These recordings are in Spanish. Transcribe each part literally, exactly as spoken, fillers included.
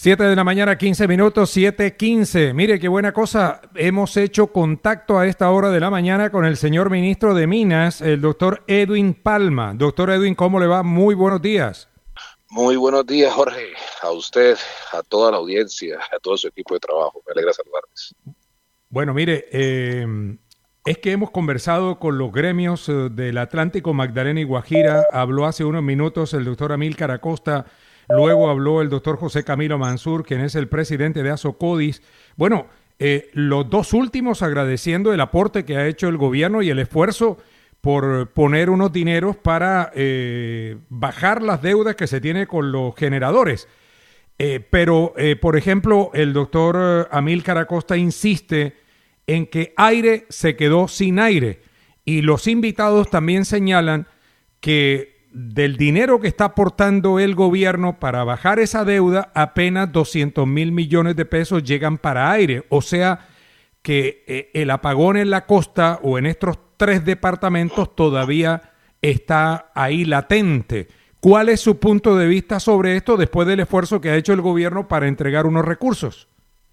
Siete de la mañana, quince minutos, siete quince. Mire qué buena cosa. Hemos hecho contacto a esta hora de la mañana con el señor ministro de Minas, el doctor Edwin Palma. Doctor Edwin, ¿cómo le va? Muy buenos días. Muy buenos días, Jorge. A usted, a toda la audiencia, a todo su equipo de trabajo. Me alegra saludarles. Bueno, mire, eh, es que hemos conversado con los gremios eh, del Atlántico, Magdalena y Guajira. Habló hace unos minutos el doctor Amílcar Acosta. Luego habló el doctor José Camilo Mansur, quien es el presidente de Asocodis. Bueno, eh, los dos últimos agradeciendo el aporte que ha hecho el gobierno y el esfuerzo por poner unos dineros para eh, bajar las deudas que se tiene con los generadores. Eh, pero, eh, por ejemplo, el doctor Amílcar Acosta insiste en que aire se quedó sin aire. Y los invitados también señalan que del dinero que está aportando el gobierno para bajar esa deuda, apenas doscientos mil millones de pesos llegan para aire. O sea que eh, el apagón en la costa o en estos tres departamentos todavía está ahí latente. ¿Cuál es su punto de vista sobre esto después del esfuerzo que ha hecho el gobierno para entregar unos recursos?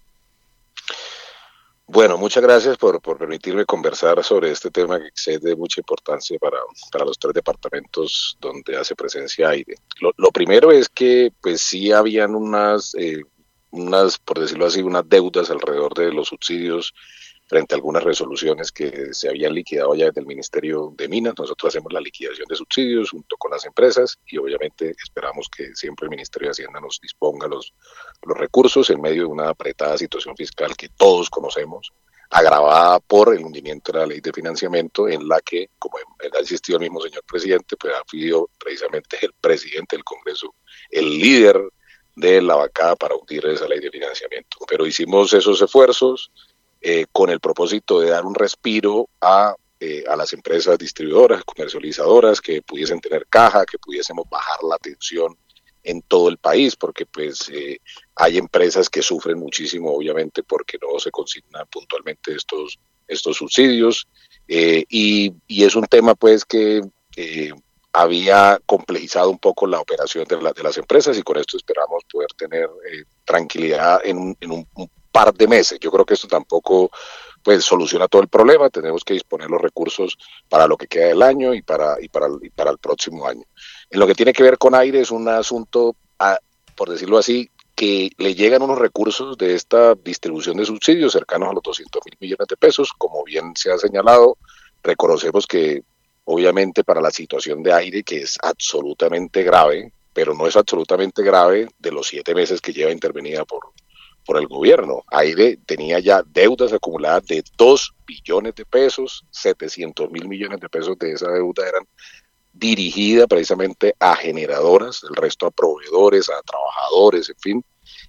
Bueno, muchas gracias por, por permitirme conversar sobre este tema que es de mucha importancia para, para los tres departamentos donde hace presencia aire. Lo, lo primero es que pues sí habían unas, eh, unas, por decirlo así, unas deudas alrededor de los subsidios frente a algunas resoluciones que se habían liquidado ya desde el Ministerio de Minas. Nosotros hacemos la liquidación de subsidios junto con las empresas y obviamente esperamos que siempre el Ministerio de Hacienda nos disponga los, los recursos en medio de una apretada situación fiscal que todos conocemos, agravada por el hundimiento de la ley de financiamiento, en la que, como ha insistido el mismo señor presidente, pues ha sido precisamente el presidente del Congreso el líder de la bancada para hundir esa ley de financiamiento. Pero hicimos esos esfuerzos eh, con el propósito de dar un respiro a, eh, a las empresas distribuidoras, comercializadoras, que pudiesen tener caja, que pudiésemos bajar la tensión en todo el país, porque pues eh, hay empresas que sufren muchísimo, obviamente, porque no se consignan puntualmente estos, estos subsidios, eh, y, y es un tema pues que eh, había complejizado un poco la operación de, la, de las empresas, y con esto esperamos poder tener eh, tranquilidad en, un, en un, un par de meses. Yo creo que esto tampoco pues soluciona todo el problema. Tenemos que disponer los recursos para lo que queda del año y para, y para, y para el próximo año. En lo que tiene que ver con aire es un asunto, a, por decirlo así, que le llegan unos recursos de esta distribución de subsidios cercanos a los doscientos mil millones de pesos. Como bien se ha señalado, reconocemos que obviamente para la situación de aire, que es absolutamente grave, pero no es absolutamente grave de los siete meses que lleva intervenida por, por el gobierno. Aire tenía ya deudas acumuladas de dos billones de pesos, setecientos mil millones de pesos de esa deuda eran dirigida precisamente a generadoras, el resto a proveedores, a trabajadores, en fin,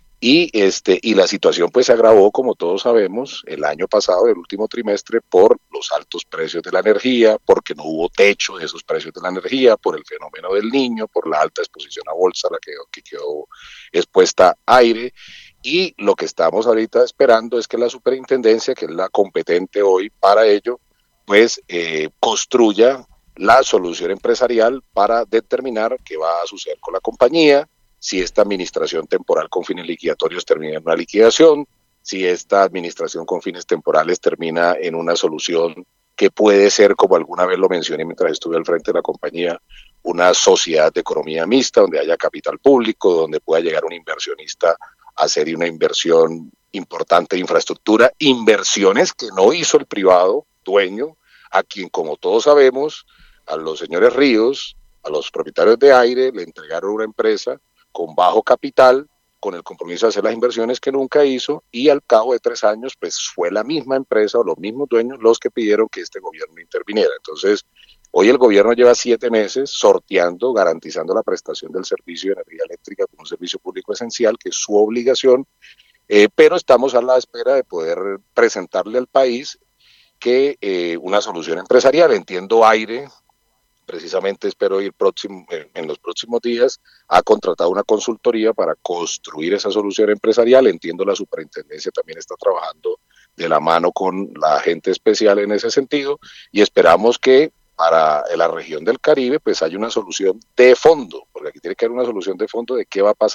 y este y la situación pues se agravó, como todos sabemos, el año pasado, el último trimestre, por los altos precios de la energía, porque no hubo techo de esos precios de la energía, por el fenómeno del Niño, por la alta exposición a bolsa a la que, que quedó expuesta aire, y lo que estamos ahorita esperando es que la superintendencia, que es la competente hoy para ello, pues eh, construya la solución empresarial para determinar qué va a suceder con la compañía, si esta administración temporal con fines liquidatorios termina en una liquidación, si esta administración con fines temporales termina en una solución que puede ser, como alguna vez lo mencioné mientras estuve al frente de la compañía, una sociedad de economía mixta, donde haya capital público, donde pueda llegar un inversionista a hacer una inversión importante de infraestructura, inversiones que no hizo el privado dueño, a quien, como todos sabemos, a los señores Ríos, a los propietarios de aire, le entregaron una empresa con bajo capital, con el compromiso de hacer las inversiones que nunca hizo, y al cabo de tres años, pues fue la misma empresa o los mismos dueños los que pidieron que este gobierno interviniera. Entonces, hoy el gobierno lleva siete meses sorteando, garantizando la prestación del servicio de energía eléctrica como un servicio público esencial, que es su obligación, eh, pero estamos a la espera de poder presentarle al país que eh, una solución empresarial. Entiendo Aire, precisamente espero ir próximo, en los próximos días, ha contratado una consultoría para construir esa solución empresarial. Entiendo la superintendencia también está trabajando de la mano con la agente especial en ese sentido, y esperamos que para la región del Caribe pues haya una solución de fondo, porque aquí tiene que haber una solución de fondo de qué va a pasar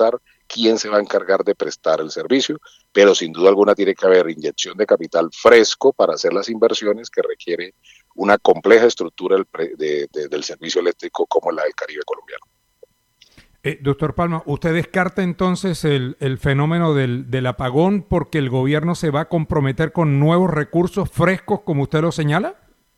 quién se va a encargar de prestar el servicio, pero sin duda alguna tiene que haber inyección de capital fresco para hacer las inversiones que requiere una compleja estructura del, de, de, del servicio eléctrico como la del Caribe colombiano. Eh, doctor Palma, ¿usted descarta entonces el, el fenómeno del, del apagón porque el gobierno se va a comprometer con nuevos recursos frescos, como usted lo señala?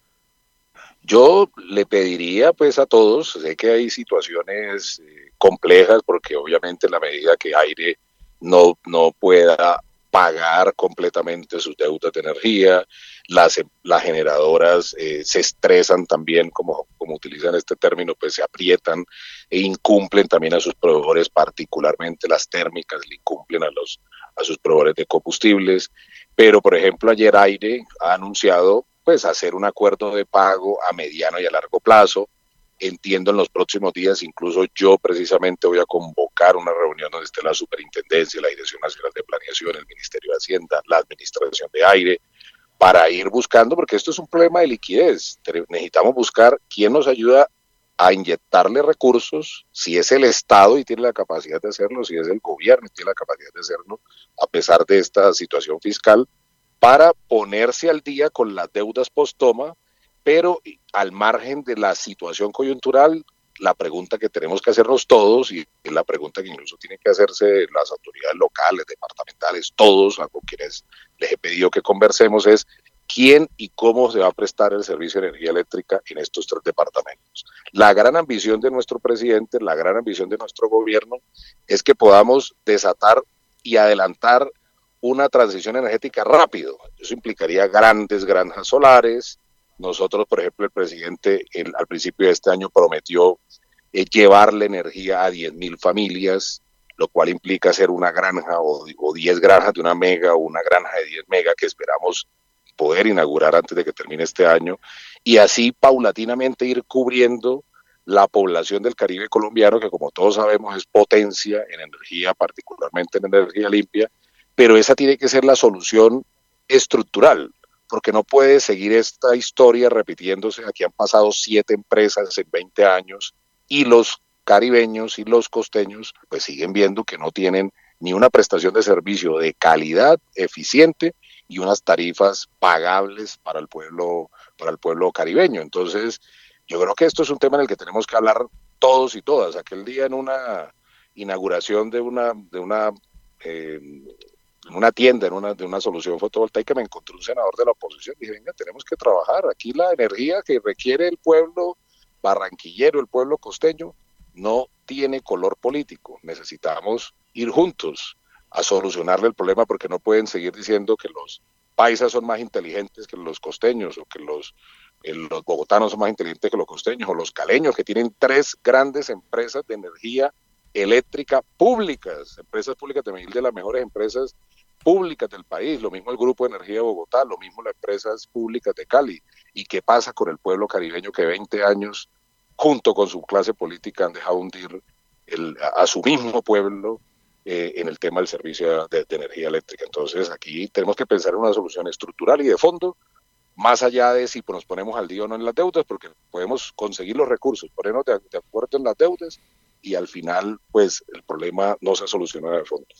Yo le pediría pues a todos, sé que hay situaciones eh, complejas porque obviamente en la medida que Aire no, no pueda pagar completamente sus deudas de energía, las, las generadoras eh, se estresan también, como, como utilizan este término, pues se aprietan e incumplen también a sus proveedores, particularmente las térmicas, le incumplen a, los, a sus proveedores de combustibles, pero por ejemplo ayer Aire ha anunciado pues hacer un acuerdo de pago a mediano y a largo plazo. Entiendo en los próximos días, incluso yo precisamente voy a convocar una reunión donde esté la Superintendencia, la Dirección Nacional de Planeación, el Ministerio de Hacienda, la Administración de Aire, para ir buscando, porque esto es un problema de liquidez. Necesitamos buscar quién nos ayuda a inyectarle recursos, si es el Estado y tiene la capacidad de hacerlo, si es el gobierno y tiene la capacidad de hacerlo, a pesar de esta situación fiscal, para ponerse al día con las deudas post-toma, pero al margen de la situación coyuntural, la pregunta que tenemos que hacernos todos, y es la pregunta que incluso tienen que hacerse las autoridades locales, departamentales, todos, a con quienes les he pedido que conversemos, es quién y cómo se va a prestar el servicio de energía eléctrica en estos tres departamentos. La gran ambición de nuestro presidente, la gran ambición de nuestro gobierno, es que podamos desatar y adelantar una transición energética rápido. Eso implicaría grandes granjas solares. Nosotros, por ejemplo, el presidente el, al principio de este año prometió eh, llevarle energía a diez mil familias, lo cual implica hacer una granja o, o diez granjas de una mega o una granja de diez mega que esperamos poder inaugurar antes de que termine este año, y así paulatinamente ir cubriendo la población del Caribe colombiano, que como todos sabemos es potencia en energía, particularmente en energía limpia, pero esa tiene que ser la solución estructural, porque no puede seguir esta historia repitiéndose. Aquí han pasado siete empresas en veinte años y los caribeños y los costeños pues siguen viendo que no tienen ni una prestación de servicio de calidad, eficiente y unas tarifas pagables para el pueblo, para el pueblo caribeño. Entonces, yo creo que esto es un tema en el que tenemos que hablar todos y todas. Aquel día en una inauguración de una, de una eh, en una tienda, en una, de una solución fotovoltaica, me encontré un senador de la oposición y dije, venga, tenemos que trabajar. Aquí la energía que requiere el pueblo barranquillero, el pueblo costeño, no tiene color político. Necesitamos ir juntos a solucionarle el problema, porque no pueden seguir diciendo que los paisas son más inteligentes que los costeños, o que los, eh, los bogotanos son más inteligentes que los costeños, o los caleños, que tienen tres grandes empresas de energía eléctrica públicas, empresas públicas de Medellín, de las mejores empresas públicas del país, lo mismo el Grupo de Energía de Bogotá, lo mismo las empresas públicas de Cali. ¿Y qué pasa con el pueblo caribeño que veinte años, junto con su clase política, han dejado hundir el, a, a su mismo pueblo eh, en el tema del servicio de, de energía eléctrica? Entonces aquí tenemos que pensar en una solución estructural y de fondo, más allá de si nos ponemos al día o no en las deudas, porque podemos conseguir los recursos, ponernos de, de acuerdo en las deudas, y al final pues el problema no se soluciona de fondo.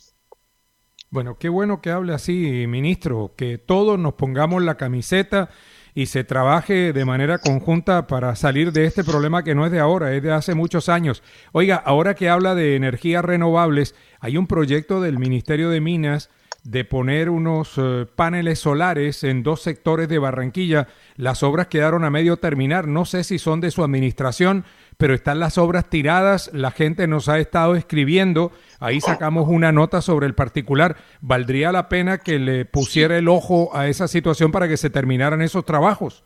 Bueno, qué bueno que hable así, ministro, que todos nos pongamos la camiseta y se trabaje de manera conjunta para salir de este problema que no es de ahora, es de hace muchos años. Oiga, ahora que habla de energías renovables, hay un proyecto del Ministerio de Minas de poner unos uh, paneles solares en dos sectores de Barranquilla. Las obras quedaron a medio terminar, no sé si son de su administración, pero están las obras tiradas, la gente nos ha estado escribiendo, ahí sacamos una nota sobre el particular. ¿Valdría la pena que le pusiera el ojo a esa situación para que se terminaran esos trabajos?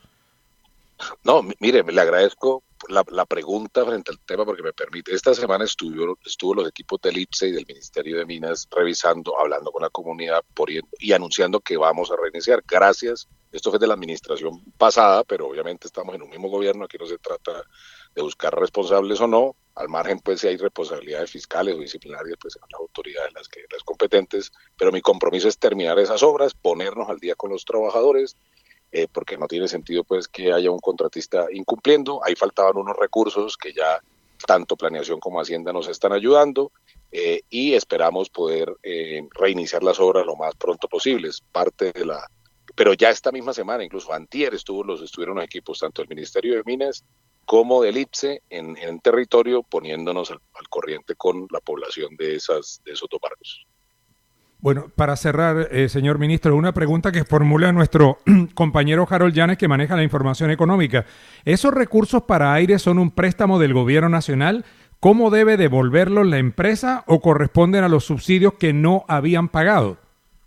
No, mire, le agradezco la, la pregunta frente al tema, porque me permite. Esta semana estuvo, estuvo los equipos del I P S E y del Ministerio de Minas revisando, hablando con la comunidad poniendo, y anunciando que vamos a reiniciar. Gracias, esto fue de la administración pasada, pero obviamente estamos en un mismo gobierno, aquí no se trata de buscar responsables o no, al margen pues si hay responsabilidades fiscales o disciplinarias, pues son las autoridades las que las competentes, pero mi compromiso es terminar esas obras, ponernos al día con los trabajadores, eh, porque no tiene sentido pues que haya un contratista incumpliendo. Ahí faltaban unos recursos que ya tanto Planeación como Hacienda nos están ayudando. eh, y esperamos poder eh, reiniciar las obras lo más pronto posible. Es parte de la... Pero ya esta misma semana, incluso antier, estuvo los, estuvieron los equipos tanto del Ministerio de Minas como del IPSE en, en territorio, poniéndonos al, al corriente con la población de, esas, de esos dos barrios. Bueno, para cerrar, eh, señor ministro, una pregunta que formula nuestro compañero Harold Llanes, que maneja la información económica. ¿Esos recursos para aire son un préstamo del gobierno nacional? ¿Cómo debe devolverlos la empresa o corresponden a los subsidios que no habían pagado?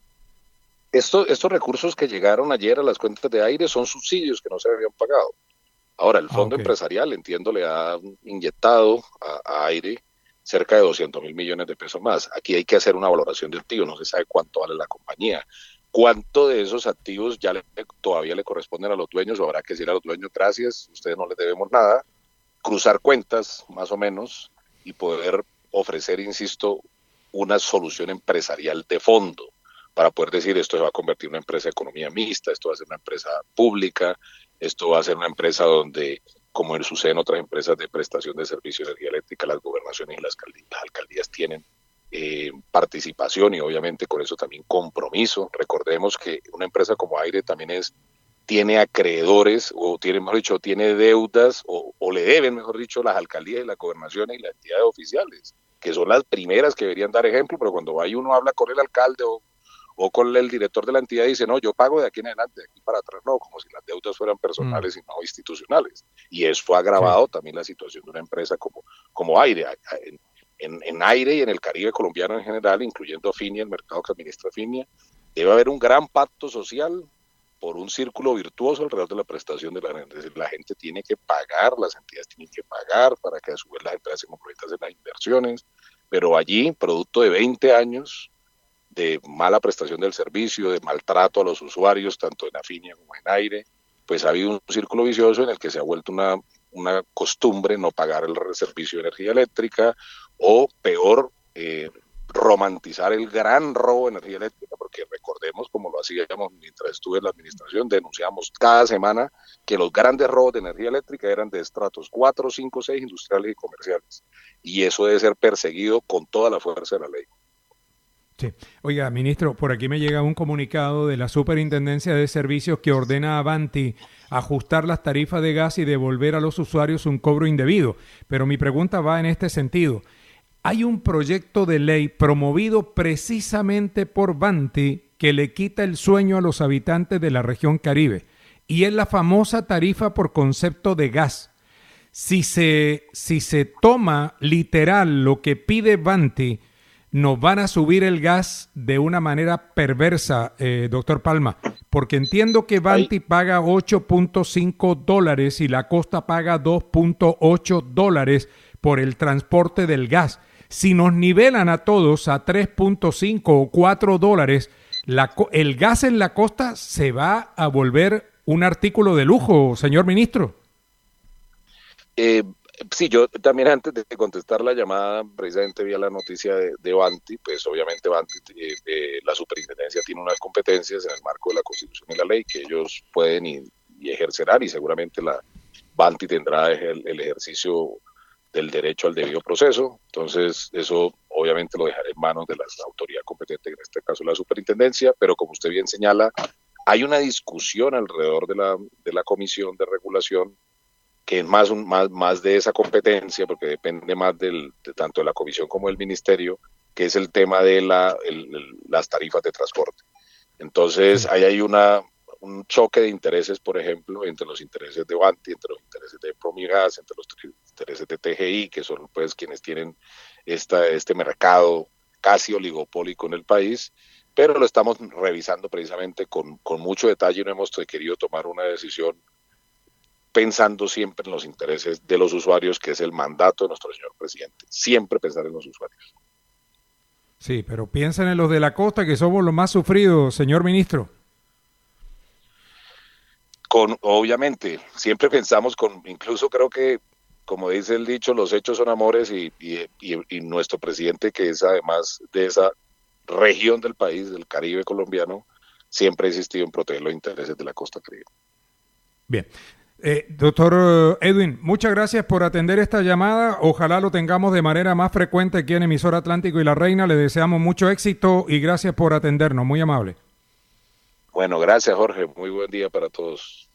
Esto, estos recursos que llegaron ayer a las cuentas de aire son subsidios que no se habían pagado. Ahora, el fondo ah, okay. empresarial, entiendo, le ha inyectado a, a aire cerca de doscientos mil millones de pesos más. Aquí hay que hacer una valoración de activos, no se sabe cuánto vale la compañía. ¿Cuánto de esos activos ya le, todavía le corresponden a los dueños o habrá que decir a los dueños, gracias, ustedes no les debemos nada? Cruzar cuentas, más o menos, y poder ofrecer, insisto, una solución empresarial de fondo para poder decir, esto se va a convertir en una empresa de economía mixta, esto va a ser una empresa pública, esto va a ser una empresa donde, como sucede en otras empresas de prestación de servicio de energía eléctrica, las gobernaciones y las alcaldías, las alcaldías tienen eh, participación y obviamente con eso también compromiso. Recordemos que una empresa como Aire también es tiene acreedores o tiene, mejor dicho, tiene deudas o, o le deben, mejor dicho, las alcaldías y las gobernaciones y las entidades oficiales, que son las primeras que deberían dar ejemplo, pero cuando va y uno habla con el alcalde o o con el director de la entidad y dice, no, yo pago de aquí en adelante, de aquí para atrás, no, como si las deudas fueran personales mm. y no institucionales. Y eso ha agravado sí. también la situación de una empresa como, como Aire. En, en, en Aire y en el Caribe colombiano en general, incluyendo Finia, el mercado que administra Finia, debe haber un gran pacto social por un círculo virtuoso alrededor de la prestación de la gente. Es decir, la gente tiene que pagar, las entidades tienen que pagar para que a su vez las empresas se comprometan en las inversiones, pero allí, producto de veinte años, de mala prestación del servicio, de maltrato a los usuarios, tanto en Afinia como en Aire, pues ha habido un círculo vicioso en el que se ha vuelto una, una costumbre no pagar el servicio de energía eléctrica o peor, eh, romantizar el gran robo de energía eléctrica, porque recordemos, como lo hacíamos mientras estuve en la administración, denunciamos cada semana que los grandes robos de energía eléctrica eran de estratos cuatro, cinco, seis industriales y comerciales, y eso debe ser perseguido con toda la fuerza de la ley. Sí. Oiga, ministro, por aquí me llega un comunicado de la Superintendencia de Servicios que ordena a Avanti ajustar las tarifas de gas y devolver a los usuarios un cobro indebido. Pero mi pregunta va en este sentido. Hay un proyecto de ley promovido precisamente por Vanti que le quita el sueño a los habitantes de la región Caribe y es la famosa tarifa por concepto de gas. Si se, si se toma literal lo que pide Vanti, nos van a subir el gas de una manera perversa, eh, doctor Palma, porque entiendo que Vanti paga ocho punto cinco dólares y la costa paga dos punto ocho dólares por el transporte del gas. Si nos nivelan a todos a tres punto cinco o cuatro dólares, la, el gas en la costa se va a volver un artículo de lujo, señor ministro. Eh, Sí, yo también antes de contestar la llamada, precisamente vi la noticia de, de Vanti, pues obviamente Vanti, eh, eh, la superintendencia tiene unas competencias en el marco de la Constitución y la ley que ellos pueden y, y ejercerán y seguramente la Vanti tendrá el, el ejercicio del derecho al debido proceso, entonces eso obviamente lo dejaré en manos de la autoridad competente, en este caso la superintendencia, pero como usted bien señala, hay una discusión alrededor de la, de la Comisión de Regulación que es más, un, más, más de esa competencia, porque depende más del, de tanto de la comisión como del ministerio, que es el tema de la, el, el, las tarifas de transporte. Entonces, ahí hay una, un choque de intereses, por ejemplo, entre los intereses de Vanti, entre los intereses de Promigas, entre los intereses de T G I, que son pues quienes tienen esta, este mercado casi oligopólico en el país, pero lo estamos revisando precisamente con, con mucho detalle y no hemos querido tomar una decisión pensando siempre en los intereses de los usuarios, que es el mandato de nuestro señor presidente. Siempre pensar en los usuarios. Sí, pero piensen en los de la costa, que somos los más sufridos, señor ministro. Con, obviamente, siempre pensamos con, incluso creo que, como dice el dicho, los hechos son amores y, y, y, y nuestro presidente, que es además de esa región del país, del Caribe colombiano, siempre ha insistido en proteger los intereses de la costa caribe. Bien. Eh, doctor Edwin, muchas gracias por atender esta llamada. Ojalá lo tengamos de manera más frecuente aquí en Emisora Atlántico y La Reina. Le deseamos mucho éxito y gracias por atendernos. Muy amable. Bueno, gracias Jorge. Muy buen día para todos.